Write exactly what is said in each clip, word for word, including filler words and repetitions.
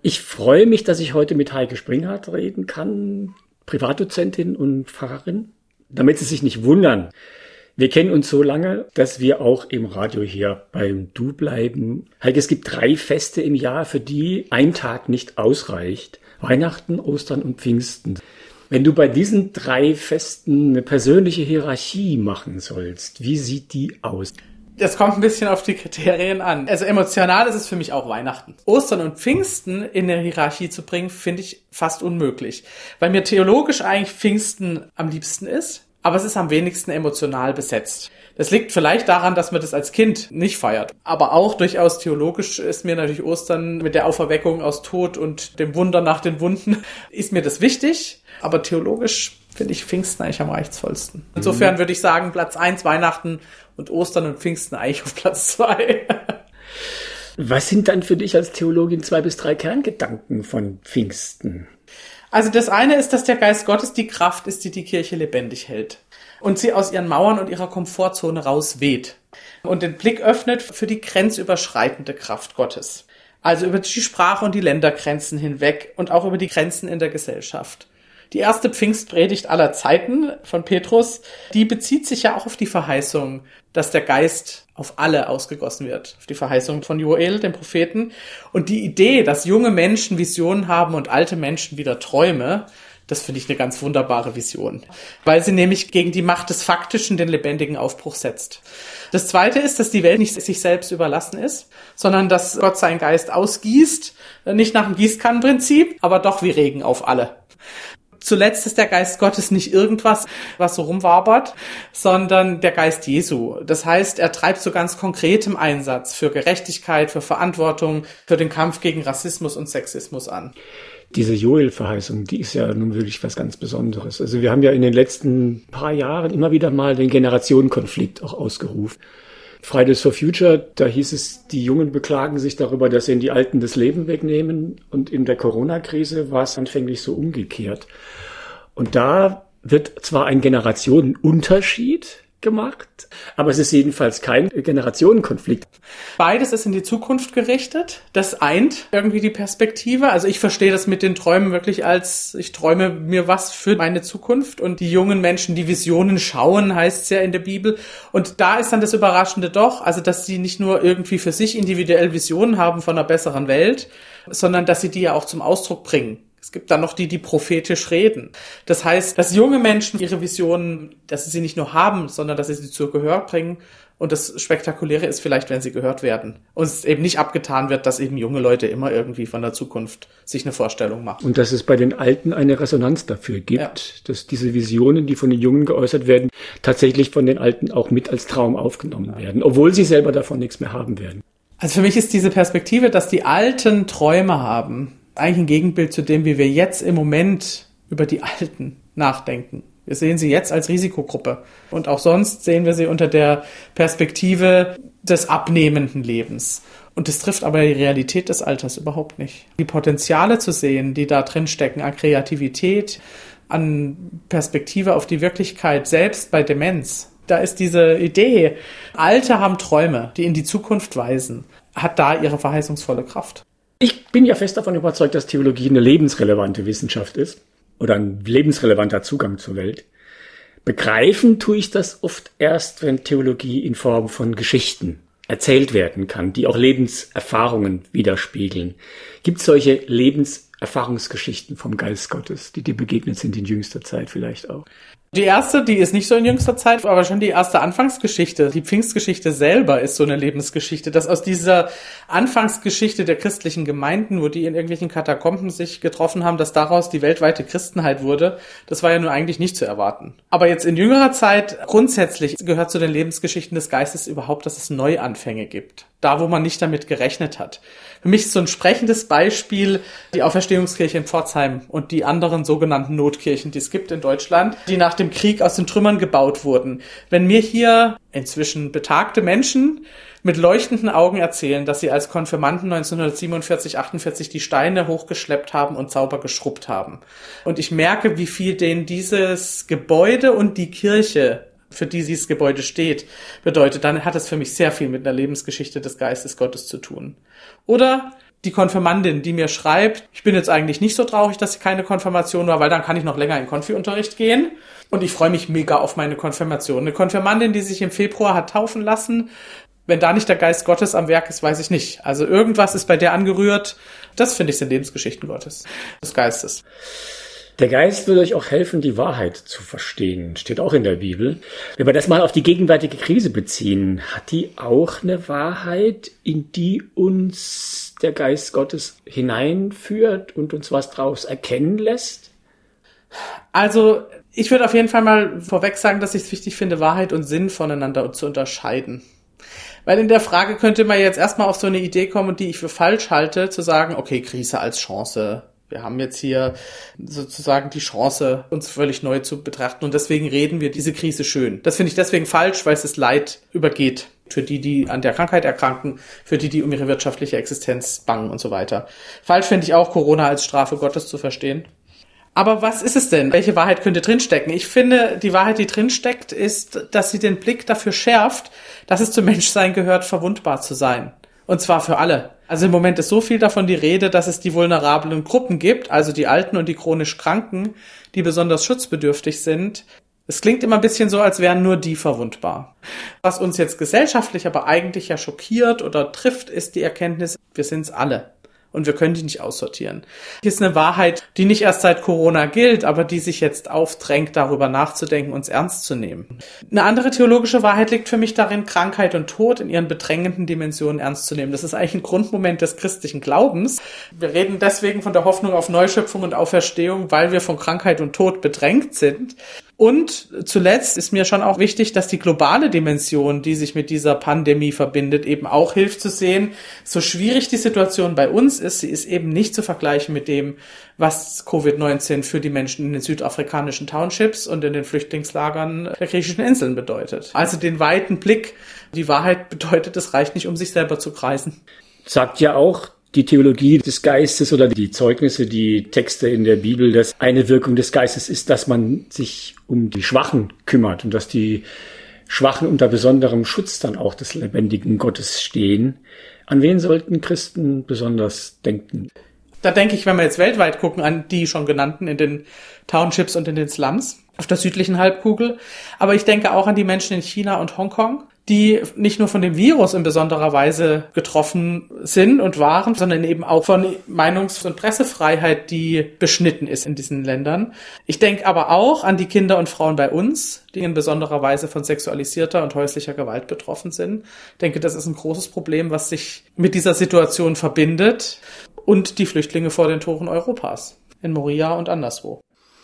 Ich freue mich, dass ich heute mit Heike Springhardt reden kann, Privatdozentin und Pfarrerin, damit Sie sich nicht wundern. Wir kennen uns so lange, dass wir auch im Radio hier beim Du bleiben. Heike, es gibt drei Feste im Jahr, für die ein Tag nicht ausreicht. Weihnachten, Ostern und Pfingsten. Wenn du bei diesen drei Festen eine persönliche Hierarchie machen sollst, wie sieht die aus? Das kommt ein bisschen auf die Kriterien an. Also emotional ist es für mich auch Weihnachten. Ostern und Pfingsten in eine Hierarchie zu bringen, finde ich fast unmöglich. Weil mir theologisch eigentlich Pfingsten am liebsten ist, aber es ist am wenigsten emotional besetzt. Das liegt vielleicht daran, dass man das als Kind nicht feiert. Aber auch durchaus theologisch ist mir natürlich Ostern mit der Auferweckung aus Tod und dem Wunder nach den Wunden, ist mir das wichtig. Aber theologisch finde ich Pfingsten eigentlich am reizvollsten. Insofern würde ich sagen, Platz eins Weihnachten und Ostern und Pfingsten eigentlich auf Platz zwei. Was sind dann für dich als Theologin zwei bis drei Kerngedanken von Pfingsten? Also das eine ist, dass der Geist Gottes die Kraft ist, die die Kirche lebendig hält und sie aus ihren Mauern und ihrer Komfortzone rausweht und den Blick öffnet für die grenzüberschreitende Kraft Gottes. Also über die Sprache und die Ländergrenzen hinweg und auch über die Grenzen in der Gesellschaft. Die erste Pfingstpredigt aller Zeiten von Petrus, die bezieht sich ja auch auf die Verheißung, dass der Geist auf alle ausgegossen wird. Auf die Verheißung von Joel, dem Propheten. Und die Idee, dass junge Menschen Visionen haben und alte Menschen wieder Träume, das finde ich eine ganz wunderbare Vision. Weil sie nämlich gegen die Macht des Faktischen den lebendigen Aufbruch setzt. Das Zweite ist, dass die Welt nicht sich selbst überlassen ist, sondern dass Gott seinen Geist ausgießt, nicht nach dem Gießkannenprinzip, aber doch wie Regen auf alle. Zuletzt ist der Geist Gottes nicht irgendwas, was so rumwabert, sondern der Geist Jesu. Das heißt, er treibt so ganz konkretem Einsatz für Gerechtigkeit, für Verantwortung, für den Kampf gegen Rassismus und Sexismus an. Diese Joel-Verheißung, die ist ja nun wirklich was ganz Besonderes. Also wir haben ja in den letzten paar Jahren immer wieder mal den Generationenkonflikt auch ausgerufen. Fridays for Future, da hieß es, die Jungen beklagen sich darüber, dass ihnen die Alten das Leben wegnehmen. Und in der Corona-Krise war es anfänglich so umgekehrt. Und da wird zwar ein Generationenunterschied gemacht, aber es ist jedenfalls kein Generationenkonflikt. Beides ist in die Zukunft gerichtet. Das eint irgendwie die Perspektive. Also ich verstehe das mit den Träumen wirklich als, ich träume mir was für meine Zukunft. Und die jungen Menschen, die Visionen schauen, heißt es ja in der Bibel. Und da ist dann das Überraschende doch, also dass sie nicht nur irgendwie für sich individuell Visionen haben von einer besseren Welt, sondern dass sie die ja auch zum Ausdruck bringen. Es gibt dann noch die, die prophetisch reden. Das heißt, dass junge Menschen ihre Visionen, dass sie sie nicht nur haben, sondern dass sie sie zu Gehör bringen. Und das Spektakuläre ist vielleicht, wenn sie gehört werden. Und es eben nicht abgetan wird, dass eben junge Leute immer irgendwie von der Zukunft sich eine Vorstellung machen. Und dass es bei den Alten eine Resonanz dafür gibt, ja, dass diese Visionen, die von den Jungen geäußert werden, tatsächlich von den Alten auch mit als Traum aufgenommen werden, obwohl sie selber davon nichts mehr haben werden. Also für mich ist diese Perspektive, dass die Alten Träume haben, eigentlich ein Gegenbild zu dem, wie wir jetzt im Moment über die Alten nachdenken. Wir sehen sie jetzt als Risikogruppe. Und auch sonst sehen wir sie unter der Perspektive des abnehmenden Lebens. Und das trifft aber die Realität des Alters überhaupt nicht. Die Potenziale zu sehen, die da drin stecken, an Kreativität, an Perspektive auf die Wirklichkeit, selbst bei Demenz. Da ist diese Idee, Alte haben Träume, die in die Zukunft weisen, hat da ihre verheißungsvolle Kraft. Ich bin ja fest davon überzeugt, dass Theologie eine lebensrelevante Wissenschaft ist oder ein lebensrelevanter Zugang zur Welt. Begreifen tue ich das oft erst, wenn Theologie in Form von Geschichten erzählt werden kann, die auch Lebenserfahrungen widerspiegeln. Gibt es solche Lebenserfahrungsgeschichten vom Geist Gottes, die dir begegnet sind in jüngster Zeit vielleicht auch? Die erste, die ist nicht so in jüngster Zeit, aber schon die erste Anfangsgeschichte. Die Pfingstgeschichte selber ist so eine Lebensgeschichte, dass aus dieser Anfangsgeschichte der christlichen Gemeinden, wo die in irgendwelchen Katakomben sich getroffen haben, dass daraus die weltweite Christenheit wurde, das war ja nun eigentlich nicht zu erwarten. Aber jetzt in jüngerer Zeit, grundsätzlich gehört zu den Lebensgeschichten des Geistes überhaupt, dass es Neuanfänge gibt. Da, wo man nicht damit gerechnet hat. Für mich ist so ein sprechendes Beispiel die Auferstehungskirche in Pforzheim und die anderen sogenannten Notkirchen, die es gibt in Deutschland, die nach dem Krieg aus den Trümmern gebaut wurden. Wenn mir hier inzwischen betagte Menschen mit leuchtenden Augen erzählen, dass sie als Konfirmanden neunzehnhundertsiebenundvierzig, achtundvierzig die Steine hochgeschleppt haben und sauber geschrubbt haben. Und ich merke, wie viel denen dieses Gebäude und die Kirche, für die dieses Gebäude steht, bedeutet, dann hat es für mich sehr viel mit einer Lebensgeschichte des Geistes Gottes zu tun. Oder Die Konfirmandin, die mir schreibt, ich bin jetzt eigentlich nicht so traurig, dass sie keine Konfirmation war, weil dann kann ich noch länger in Konfi-Unterricht gehen. Und ich freue mich mega auf meine Konfirmation. Eine Konfirmandin, die sich im Februar hat taufen lassen, wenn da nicht der Geist Gottes am Werk ist, weiß ich nicht. Also irgendwas ist bei der angerührt. Das finde ich sind Lebensgeschichten Gottes, des Geistes. Der Geist will euch auch helfen, die Wahrheit zu verstehen. Steht auch in der Bibel. Wenn wir das mal auf die gegenwärtige Krise beziehen, hat die auch eine Wahrheit, in die uns der Geist Gottes hineinführt und uns was draus erkennen lässt? Also ich würde auf jeden Fall mal vorweg sagen, dass ich es wichtig finde, Wahrheit und Sinn voneinander zu unterscheiden. Weil in der Frage könnte man jetzt erstmal auf so eine Idee kommen, die ich für falsch halte, zu sagen, okay, Krise als Chance. Wir haben jetzt hier sozusagen die Chance, uns völlig neu zu betrachten und deswegen reden wir diese Krise schön. Das finde ich deswegen falsch, weil es das Leid übergeht. Für die, die an der Krankheit erkranken, für die, die um ihre wirtschaftliche Existenz bangen und so weiter. Falsch finde ich auch, Corona als Strafe Gottes zu verstehen. Aber was ist es denn? Welche Wahrheit könnte drinstecken? Ich finde, die Wahrheit, die drinsteckt, ist, dass sie den Blick dafür schärft, dass es zum Menschsein gehört, verwundbar zu sein. Und zwar für alle. Also im Moment ist so viel davon die Rede, dass es die vulnerablen Gruppen gibt, also die Alten und die chronisch Kranken, die besonders schutzbedürftig sind. Es klingt immer ein bisschen so, als wären nur die verwundbar. Was uns jetzt gesellschaftlich aber eigentlich ja schockiert oder trifft, ist die Erkenntnis, wir sind's alle. Und wir können die nicht aussortieren. Hier ist eine Wahrheit, die nicht erst seit Corona gilt, aber die sich jetzt aufdrängt, darüber nachzudenken, uns ernst zu nehmen. Eine andere theologische Wahrheit liegt für mich darin, Krankheit und Tod in ihren bedrängenden Dimensionen ernst zu nehmen. Das ist eigentlich ein Grundmoment des christlichen Glaubens. Wir reden deswegen von der Hoffnung auf Neuschöpfung und Auferstehung, weil wir von Krankheit und Tod bedrängt sind. Und zuletzt ist mir schon auch wichtig, dass die globale Dimension, die sich mit dieser Pandemie verbindet, eben auch hilft zu sehen, so schwierig die Situation bei uns ist, sie ist eben nicht zu vergleichen mit dem, was Covid neunzehn für die Menschen in den südafrikanischen Townships und in den Flüchtlingslagern der griechischen Inseln bedeutet. Also den weiten Blick, die Wahrheit bedeutet, es reicht nicht, um sich selber zu kreisen. Sagt ja auch die Theologie des Geistes oder die Zeugnisse, die Texte in der Bibel, dass eine Wirkung des Geistes ist, dass man sich um die Schwachen kümmert und dass die Schwachen unter besonderem Schutz dann auch des lebendigen Gottes stehen. An wen sollten Christen besonders denken? Da denke ich, wenn wir jetzt weltweit gucken, an die schon genannten in den Townships und in den Slums auf der südlichen Halbkugel. Aber ich denke auch an die Menschen in China und Hongkong, die nicht nur von dem Virus in besonderer Weise getroffen sind und waren, sondern eben auch von Meinungs- und Pressefreiheit, die beschnitten ist in diesen Ländern. Ich denke aber auch an die Kinder und Frauen bei uns, die in besonderer Weise von sexualisierter und häuslicher Gewalt betroffen sind. Ich denke, das ist ein großes Problem, was sich mit dieser Situation verbindet. Und die Flüchtlinge vor den Toren Europas, in Moria und anderswo.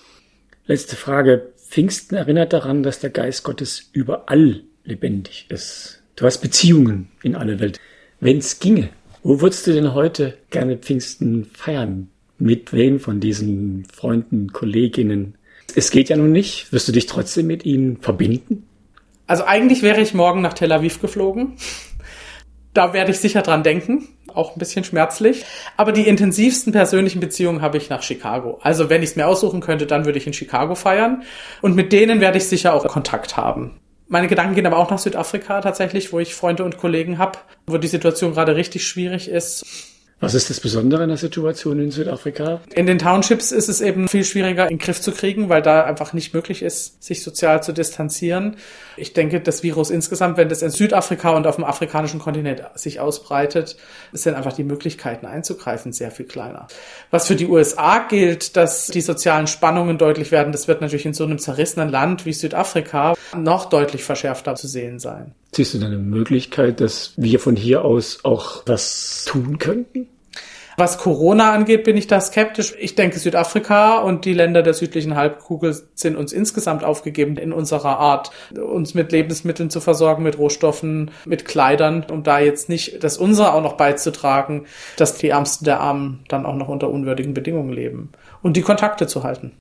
Letzte Frage. Pfingsten erinnert daran, dass der Geist Gottes überall lebendig ist. Du hast Beziehungen in alle Welt. Wenn es ginge, wo würdest du denn heute gerne Pfingsten feiern? Mit wem von diesen Freunden, Kolleginnen? Es geht ja nun nicht. Wirst du dich trotzdem mit ihnen verbinden? Also eigentlich wäre ich morgen nach Tel Aviv geflogen. Da werde ich sicher dran denken. Auch ein bisschen schmerzlich. Aber die intensivsten persönlichen Beziehungen habe ich nach Chicago. Also wenn ich es mir aussuchen könnte, dann würde ich in Chicago feiern. Und mit denen werde ich sicher auch Kontakt haben. Meine Gedanken gehen aber auch nach Südafrika tatsächlich, wo ich Freunde und Kollegen habe, wo die Situation gerade richtig schwierig ist. Was ist das Besondere in der Situation in Südafrika? In den Townships ist es eben viel schwieriger in den Griff zu kriegen, weil da einfach nicht möglich ist, sich sozial zu distanzieren. Ich denke, das Virus insgesamt, wenn das in Südafrika und auf dem afrikanischen Kontinent sich ausbreitet, sind einfach die Möglichkeiten einzugreifen sehr viel kleiner. Was für die U S A gilt, dass die sozialen Spannungen deutlich werden, das wird natürlich in so einem zerrissenen Land wie Südafrika noch deutlich verschärfter zu sehen sein. Siehst du da eine Möglichkeit, dass wir von hier aus auch was tun könnten? Was Corona angeht, bin ich da skeptisch. Ich denke, Südafrika und die Länder der südlichen Halbkugel sind uns insgesamt aufgegeben in unserer Art, uns mit Lebensmitteln zu versorgen, mit Rohstoffen, mit Kleidern, um da jetzt nicht das unsere auch noch beizutragen, dass die Ärmsten der Armen dann auch noch unter unwürdigen Bedingungen leben und die Kontakte zu halten.